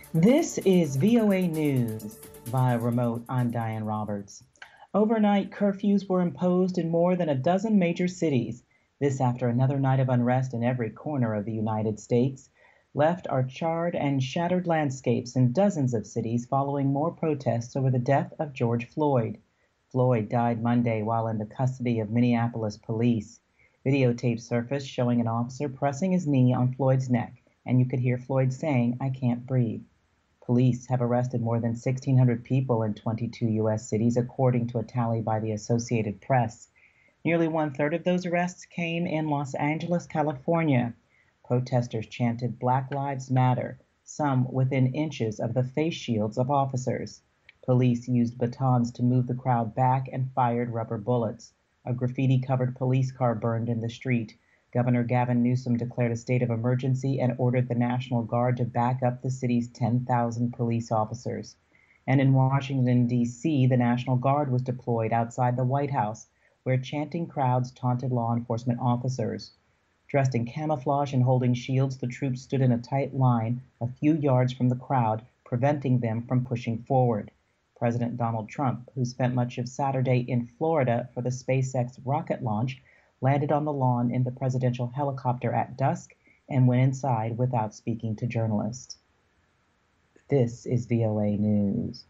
This is VOA News. Via remote, I'm Diane Roberts. Overnight curfews were imposed in more than a dozen major cities. This after another night of unrest in every corner of the United States left our charred and shattered landscapes in dozens of cities following more protests over the death of George Floyd. Floyd died Monday while in the custody of Minneapolis police. Videotape surfaced showing an officer pressing his knee on Floyd's neck, and you could hear Floyd saying, "I can't breathe." Police have arrested more than 1,600 people in 22 U.S. cities, according to a tally by the Associated Press. Nearly one-third of those arrests came in Los Angeles, California. Protesters chanted "Black Lives Matter," some within inches of the face shields of officers. Police used batons to move the crowd back and fired rubber bullets. A graffiti-covered police car burned in the street. Governor Gavin Newsom declared a state of emergency and ordered the National Guard to back up the city's 10,000 police officers. And in Washington, D.C., the National Guard was deployed outside the White House, where chanting crowds taunted law enforcement officers. Dressed in camouflage and holding shields, the troops stood in a tight line a few yards from the crowd, preventing them from pushing forward. President Donald Trump, who spent much of Saturday in Florida for the SpaceX rocket launch, landed on the lawn in the presidential helicopter at dusk and went inside without speaking to journalists. This is VOA News.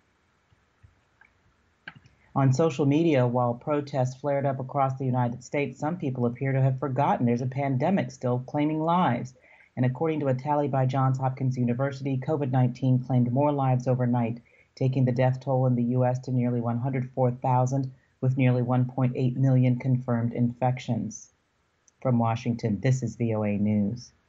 On social media, while protests flared up across the United States, some people appear to have forgotten there's a pandemic still claiming lives. And according to a tally by Johns Hopkins University, COVID-19 claimed more lives overnight, taking the death toll in the U.S. to nearly 104,000, with nearly 1.8 million confirmed infections. From Washington, this is VOA News.